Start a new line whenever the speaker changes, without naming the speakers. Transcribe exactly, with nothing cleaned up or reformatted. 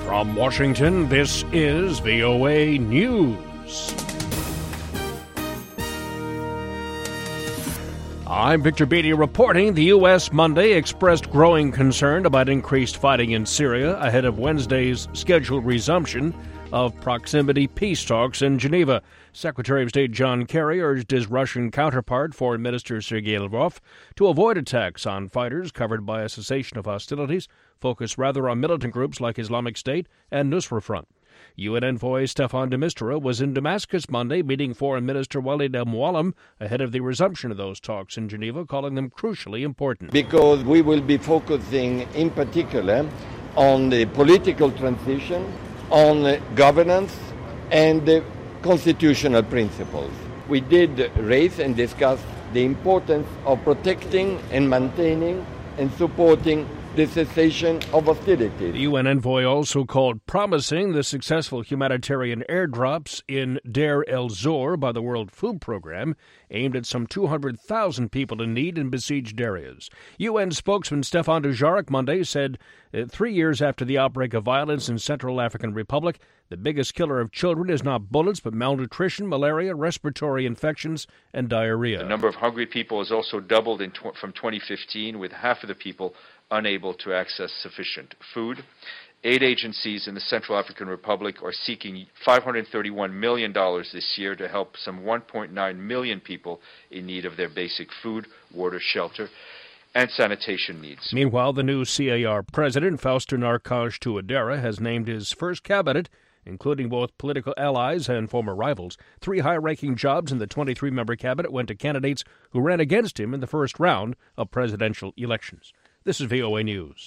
From Washington, this is V O A News. I'm Victor Beatty reporting. The U S Monday expressed growing concern about increased fighting in Syria ahead of Wednesday's scheduled resumption of proximity peace talks in Geneva. Secretary of State John Kerry urged his Russian counterpart, Foreign Minister Sergei Lavrov, to avoid attacks on fighters covered by a cessation of hostilities, focus rather on militant groups like Islamic State and Nusra Front. U N envoy Staffan de Mistura was in Damascus Monday meeting Foreign Minister Walid al-Muallim ahead of the resumption of those talks in Geneva, calling them crucially important.
Because we will be focusing in particular on the political transition, on governance and uh, constitutional principles. We did raise and discuss the importance of protecting and maintaining and supporting the cessation of hostilities.
The U N envoy also called promising the successful humanitarian airdrops in Deir el-Zor by the World Food Program, aimed at some two hundred thousand people in need in besieged areas. U N spokesman Stefan Dujarric Monday said that three years after the outbreak of violence in Central African Republic, the biggest killer of children is not bullets but malnutrition, malaria, respiratory infections, and diarrhea.
The number of hungry people has also doubled in tw- from twenty fifteen, with half of the people unable to access sufficient food. Aid agencies in the Central African Republic are seeking five hundred thirty-one million dollars this year to help some one point nine million people in need of their basic food, water, shelter, and sanitation needs.
Meanwhile, the new C A R president, Faustin Archange Touadera, has named his first cabinet, including both political allies and former rivals. Three high-ranking jobs in the twenty-three member cabinet went to candidates who ran against him in the first round of presidential elections. This is V O A News.